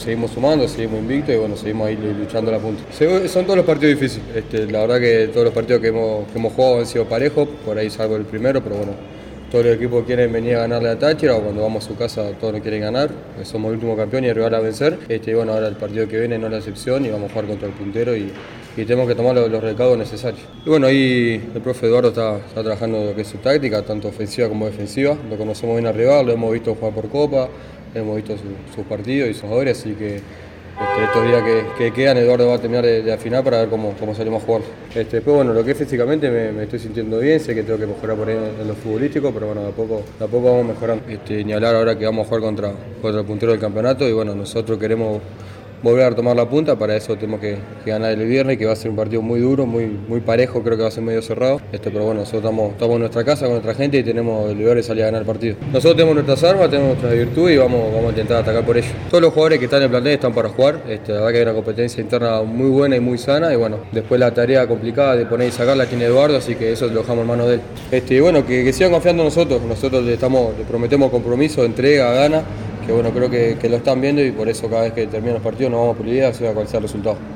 Seguimos sumando, seguimos invictos y bueno, seguimos ahí luchando a la punta. Son todos los partidos difíciles. La verdad que todos los partidos que hemos jugado han sido parejos, por ahí salvo el primero, pero bueno, todos los equipos quieren venir a ganarle a Táchira o cuando vamos a su casa todos nos quieren ganar. Somos el último campeón y el rival a vencer. Y bueno, ahora el partido que viene no es la excepción y vamos a jugar contra el puntero y tenemos que tomar los recaudos necesarios. Y bueno, ahí el profe Eduardo está trabajando lo que es su táctica, tanto ofensiva como defensiva. Lo conocemos bien al rival, lo hemos visto jugar por Copa, hemos visto sus partidos y sus jugadores, así que estos días que quedan Eduardo va a terminar de afinar para ver cómo salimos a jugar. Después bueno, lo que es físicamente me estoy sintiendo bien, sé que tengo que mejorar por ahí en lo futbolístico, pero bueno, de a poco vamos mejorando. Ni hablar ahora que vamos a jugar contra el puntero del campeonato y bueno, nosotros queremos volver a tomar la punta, para eso tenemos que ganar el viernes, que va a ser un partido muy duro, muy parejo, creo que va a ser medio cerrado, pero bueno, nosotros estamos en nuestra casa con nuestra gente y tenemos el deber de salir a ganar el partido. Nosotros tenemos nuestras armas, tenemos nuestras virtudes y vamos a intentar atacar por ello. Todos los jugadores que están en el plantel están para jugar, la verdad que hay una competencia interna muy buena y muy sana y bueno, después la tarea complicada de poner y sacar la tiene Eduardo, así que eso lo dejamos en manos de él. Y bueno, que sigan confiando en nosotros le prometemos compromiso, entrega, gana, que bueno, creo que lo están viendo y por eso cada vez que terminan los partidos nos vamos por la idea, sea cual sea el resultado.